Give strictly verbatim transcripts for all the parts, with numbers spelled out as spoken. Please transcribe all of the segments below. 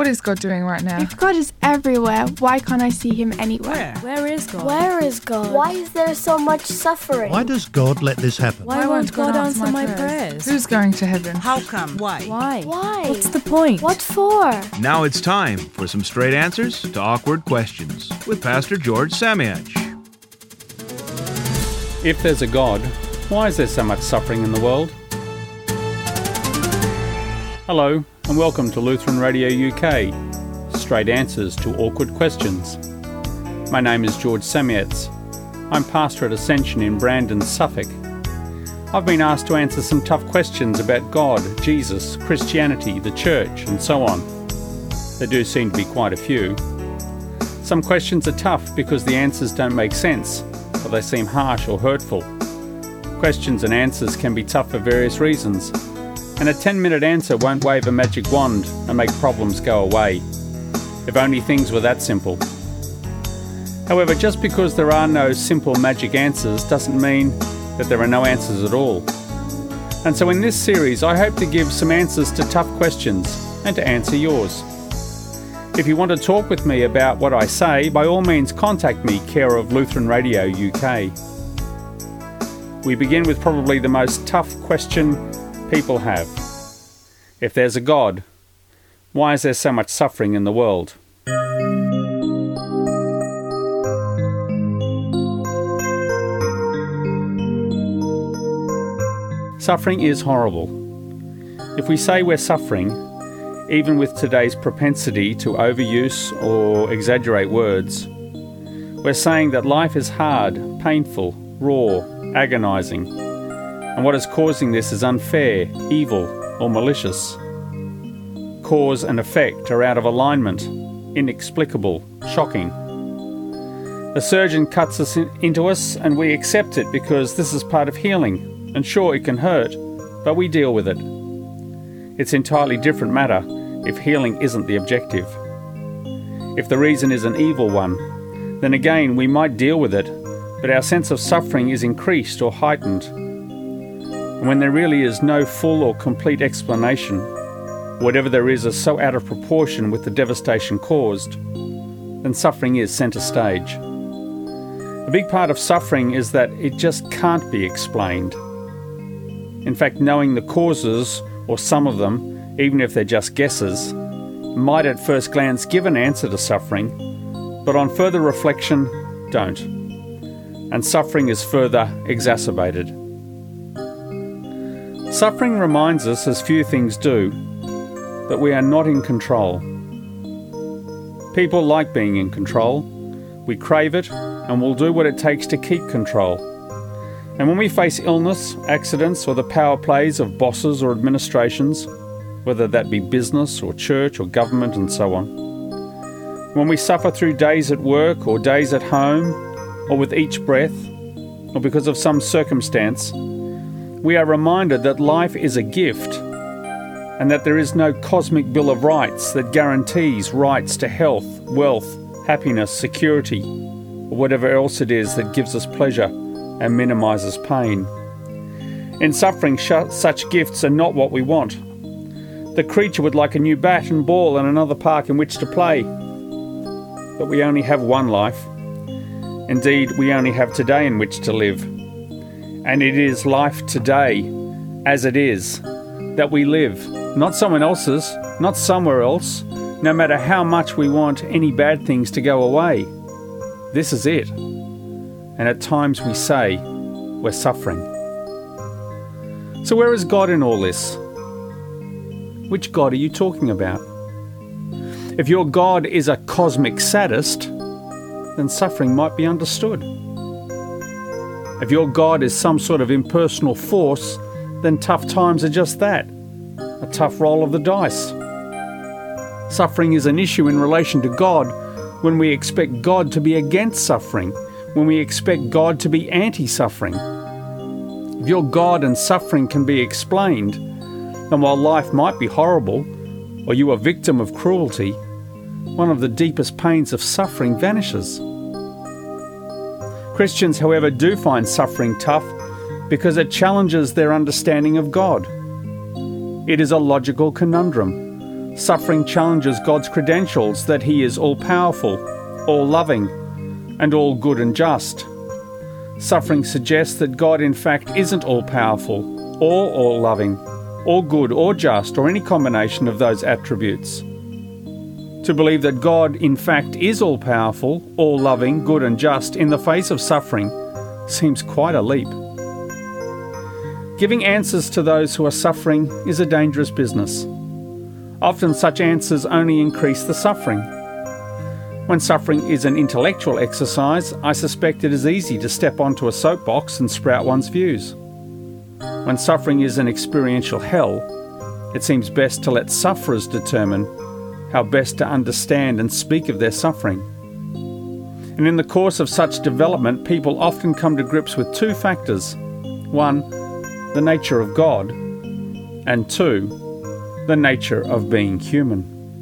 is God doing right now? If God is everywhere, why can't I see him anywhere? Where? Where is God? Where is God? Why is there so much suffering? Why does God let this happen? Why, won't God, answer my prayers? Who's going to heaven? How come? Why? Why? Why? What's the point? What for? Now it's time for some straight answers to awkward questions with Pastor George Samiach. If there's a God, why is there so much suffering in the world? Hello, and welcome to Lutheran Radio U K, straight answers to awkward questions. My name is George Samiach. I'm pastor at Ascension in Brandon, Suffolk. I've been asked to answer some tough questions about God, Jesus, Christianity, the Church, and so on. There do seem to be quite a few. Some questions are tough because the answers don't make sense, or they seem harsh or hurtful. Questions and answers can be tough for various reasons, and a ten-minute answer won't wave a magic wand and make problems go away. If only things were that simple. However, just because there are no simple magic answers doesn't mean that there are no answers at all. And so in this series, I hope to give some answers to tough questions and to answer yours. If you want to talk with me about what I say, by all means contact me, care of Lutheran Radio U K. We begin with probably the most tough question people have. If there's a God, why is there so much suffering in the world? Suffering is horrible. If we say we're suffering, even with today's propensity to overuse or exaggerate words, we're saying that life is hard, painful, raw, agonizing, and what is causing this is unfair, evil, or malicious. Cause and effect are out of alignment, inexplicable, shocking. The surgeon cuts us in, into us and we accept it because this is part of healing, and sure, it can hurt, but we deal with it. It's an entirely different matter if healing isn't the objective. If the reason is an evil one, then again we might deal with it, but our sense of suffering is increased or heightened. And when there really is no full or complete explanation, whatever there is is so out of proportion with the devastation caused, then suffering is centre stage. A big part of suffering is that it just can't be explained. In fact, knowing the causes, or some of them, even if they're just guesses, might at first glance give an answer to suffering, but on further reflection, don't. And suffering is further exacerbated. Suffering reminds us, as few things do, that we are not in control. People like being in control. We crave it, and will do what it takes to keep control. And when we face illness, accidents, or the power plays of bosses or administrations, whether that be business or church or government and so on, when we suffer through days at work or days at home, or with each breath, or because of some circumstance, we are reminded that life is a gift, and that there is no cosmic bill of rights that guarantees rights to health, wealth, happiness, security, or whatever else it is that gives us pleasure and minimises pain. In suffering, sh- such gifts are not what we want. The creature would like a new bat and ball and another park in which to play. But we only have one life. Indeed, we only have today in which to live. And it is life today, as it is, that we live. Not someone else's, not somewhere else, no matter how much we want any bad things to go away. This is it. And at times we say we're suffering. So where is God in all this? Which God are you talking about? If your God is a cosmic sadist, then suffering might be understood. If your God is some sort of impersonal force, then tough times are just that, a tough roll of the dice. Suffering is an issue in relation to God when we expect God to be against suffering, when we expect God to be anti-suffering. If your God and suffering can be explained, then while life might be horrible, or you are a victim of cruelty, one of the deepest pains of suffering vanishes. Christians, however, do find suffering tough because it challenges their understanding of God. It is a logical conundrum. Suffering challenges God's credentials that He is all-powerful, all-loving, and all good and just. Suffering suggests that God in fact isn't all-powerful, or all-loving, or good or just, or any combination of those attributes. To believe that God in fact is all-powerful, all-loving, good and just in the face of suffering seems quite a leap. Giving answers to those who are suffering is a dangerous business. Often such answers only increase the suffering. When suffering is an intellectual exercise, I suspect it is easy to step onto a soapbox and sprout one's views. When suffering is an experiential hell, it seems best to let sufferers determine how best to understand and speak of their suffering. And in the course of such development, people often come to grips with two factors. One, the nature of God, and two, the nature of being human.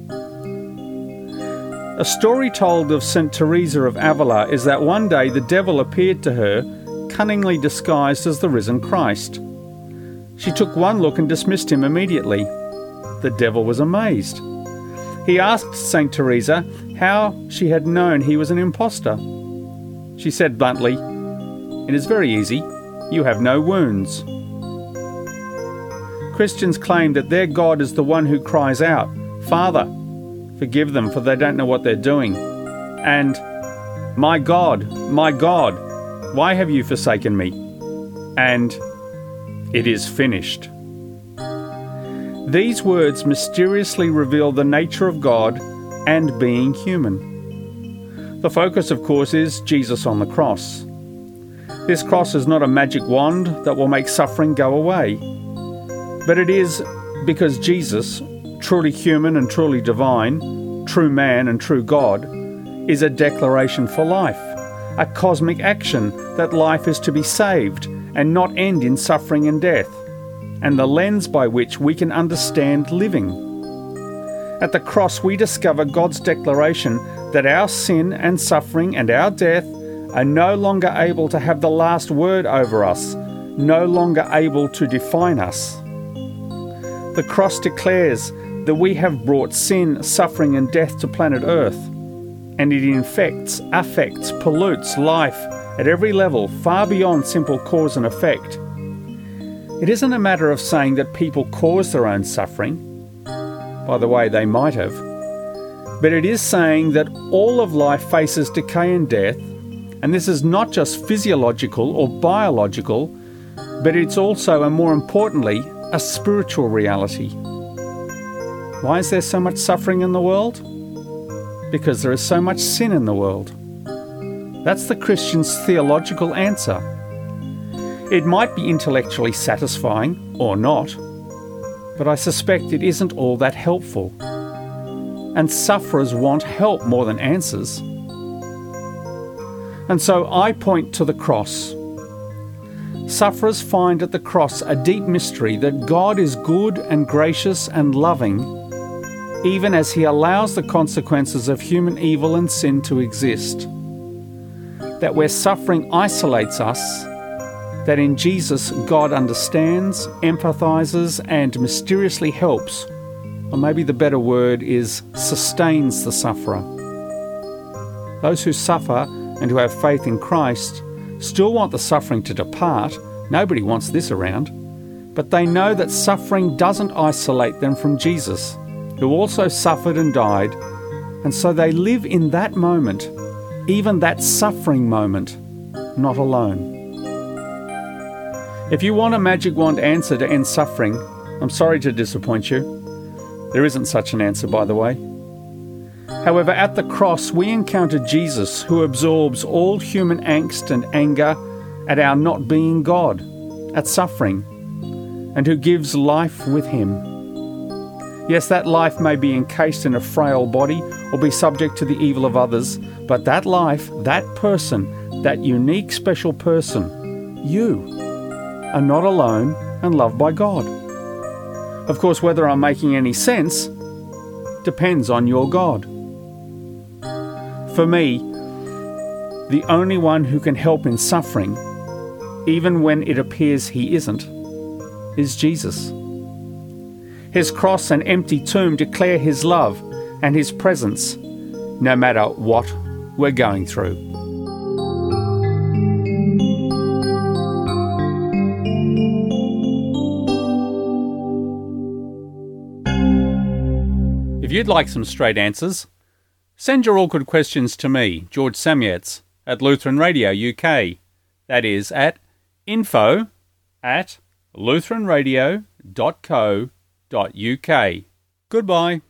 A story told of Saint Teresa of Avila is that one day the devil appeared to her, cunningly disguised as the risen Christ. She took one look and dismissed him immediately. The devil was amazed. He asked Saint Teresa how she had known he was an impostor. She said bluntly, "It is very easy. You have no wounds." Christians claim that their God is the one who cries out, "Father, forgive them, for they don't know what they're doing." And, "My God, my God, why have you forsaken me?" And, "It is finished." These words mysteriously reveal the nature of God and being human. The focus, of course, is Jesus on the cross. This cross is not a magic wand that will make suffering go away, but it is because Jesus, truly human and truly divine, true man and true God, is a declaration for life, a cosmic action that life is to be saved and not end in suffering and death, and the lens by which we can understand living. At the cross we discover God's declaration that our sin and suffering and our death are no longer able to have the last word over us, no longer able to define us. The cross declares that we have brought sin, suffering and death to planet Earth, and it infects, affects, pollutes life at every level, far beyond simple cause and effect. It isn't a matter of saying that people cause their own suffering. By the way, they might have. But it is saying that all of life faces decay and death, and this is not just physiological or biological, but it's also, and more importantly, a spiritual reality. Why is there so much suffering in the world? Because there is so much sin in the world. That's the Christian's theological answer. It might be intellectually satisfying, or not, but I suspect it isn't all that helpful. And sufferers want help more than answers. And so I point to the cross. Sufferers find at the cross a deep mystery that God is good and gracious and loving, even as He allows the consequences of human evil and sin to exist. That where suffering isolates us, that in Jesus God understands, empathizes, and mysteriously helps, or maybe the better word is sustains the sufferer. Those who suffer and who have faith in Christ still want the suffering to depart. Nobody wants this around. But they know that suffering doesn't isolate them from Jesus, who also suffered and died, and so they live in that moment, even that suffering moment, not alone. If you want a magic wand answer to end suffering, I'm sorry to disappoint you. There isn't such an answer, by the way. However, at the cross we encounter Jesus, who absorbs all human angst and anger at our not being God, at suffering, and who gives life with Him. Yes, that life may be encased in a frail body or be subject to the evil of others, but that life, that person, that unique special person, you, are not alone and loved by God. Of course, whether I'm making any sense depends on your God. For me, the only one who can help in suffering, even when it appears He isn't, is Jesus. His cross and empty tomb declare his love and his presence, no matter what we're going through. If you'd like some straight answers, send your awkward questions to me, George Samietz, at Lutheran Radio U K. That is at info at lutheran radio dot co dot uk. Goodbye.